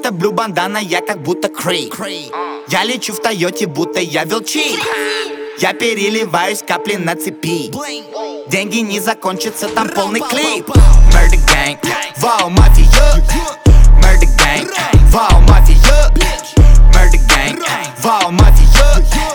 Это блю бандана, я как будто Крейг. Я лечу в Тойоте, будто я Велчи. Я переливаюсь, капли на цепи. Деньги не закончатся, там полный клип. Murder gang, вау, мафия. Murder gang, вау, мафия. Murder gang, вау, мафия.